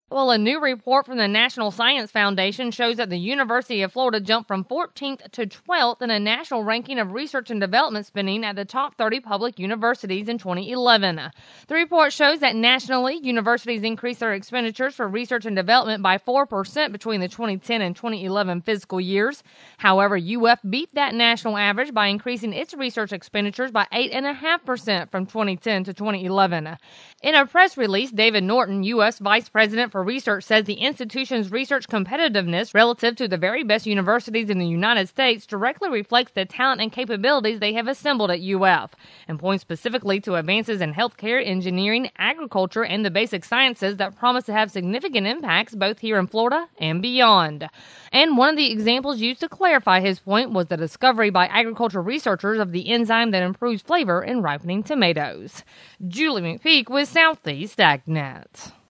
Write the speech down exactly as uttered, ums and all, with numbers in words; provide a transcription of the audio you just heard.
Well, a new report from the National Science Foundation shows that the University of Florida jumped from fourteenth to twelfth in a national ranking of research and development spending at the top thirty public universities in twenty eleven. The report shows that nationally, universities increased their expenditures for research and development by four percent between the twenty ten and twenty eleven fiscal years. However, U F beat that national average by increasing its research expenditures by eight point five percent from twenty ten to twenty eleven. In a press release, David Norton, U S Vice President for Research, says the institution's research competitiveness relative to the very best universities in the United States directly reflects the talent and capabilities they have assembled at U F, and points specifically to advances in healthcare, engineering, agriculture, and the basic sciences that promise to have significant impacts both here in Florida and beyond. And one of the examples used to clarify his point was the discovery by agricultural researchers of the enzyme that improves flavor in ripening tomatoes. Julie McPeak with Southeast AgNet.